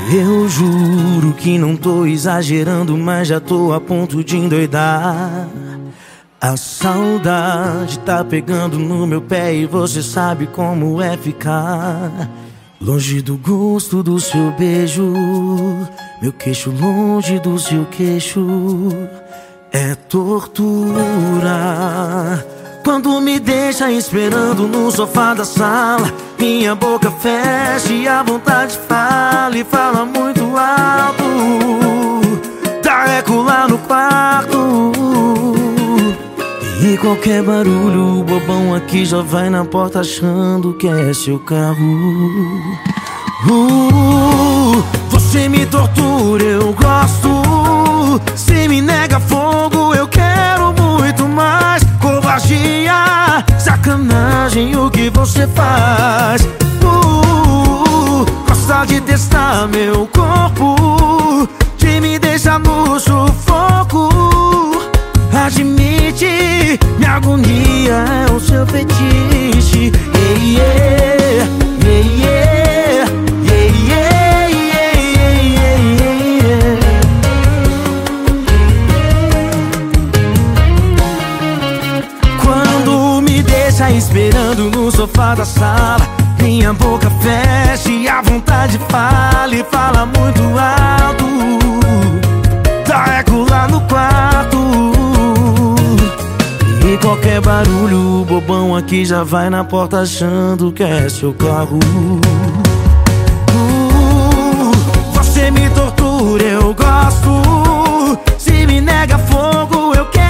Eu juro que não tô exagerando, mas já tô a ponto de endoidar. A saudade tá pegando no meu pé e você sabe como é ficar longe do gosto do seu beijo. Meu queixo longe do seu queixo é tortura. Quando me deixa esperando no sofá da sala, minha boca fecha e a vontade fala e fala muito alto. Dá eco lá no quarto. E qualquer barulho, o bobão aqui já vai na porta achando que é seu carro. Você me tortura, eu gosto. Se me nega fogo, eu quero muito mais. Covardia, sacanagem, o que você faz? Gosta de testar meu corpo, de me deixar no sufoco. Admite, minha agonia é o seu fetiche. Yeah, yeah, yeah, yeah, yeah, yeah, yeah, yeah. Quando me deixa esperando no sofá da sala, minha boca fecha e a vontade fala e fala muito alto. Dá eco lá no quarto. E qualquer barulho, o bobão aqui já vai na porta achando que é seu carro. Você me tortura, eu gosto. Se me nega fogo, eu quero